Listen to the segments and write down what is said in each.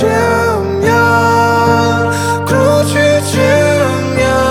чем я, круче, чем я.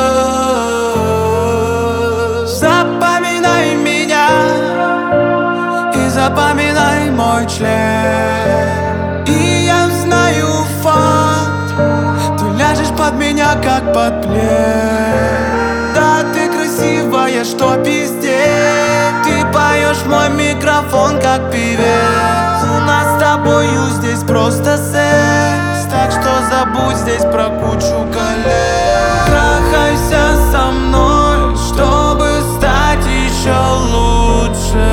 Запоминай меня и запоминай мой член. И я знаю факт, ты ляжешь под меня как под плед. Да, ты красивая, что пиздец. Ты поешь в мой микрофон как певец. У нас с тобою здесь просто секс, так что забудь здесь про кучу коллег. Трахайся со мной, чтобы стать еще лучше.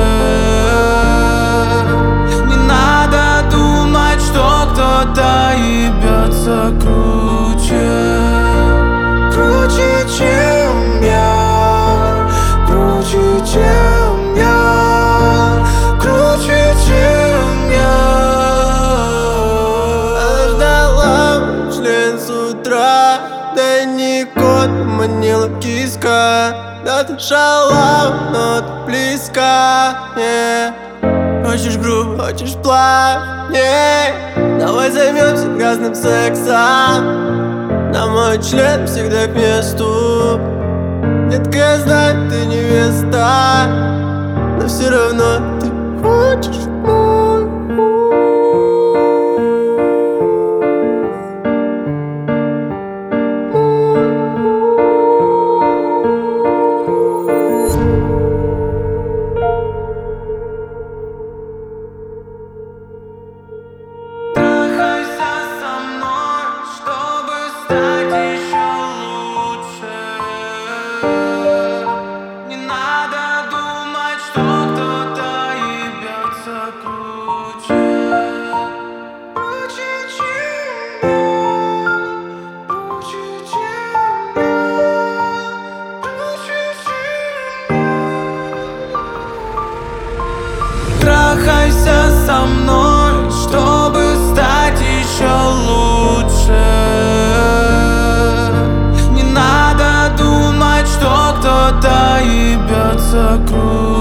Не надо думать, что кто-то ебется круче. Круче, чем я, круче, чем я, круче, чем я. Ждала член с утра, да и не кот, манила киска. Да ты шалава, но ты близко, yeah. Хочешь грубо, хочешь плавней, давай займемся грязным сексом. На мой член всегда к месту. Детка, я знаю, ты невеста, но все равно ты хочешь мой. Трахайся со мной, чтобы стать еще лучше. Не надо думать, что кто-то ебется круче. Круче, чем я, круче, чем я, круче, чем я. Трахайся со мной, чтобы стать еще лучше. Не надо думать, что кто-то ебется круче.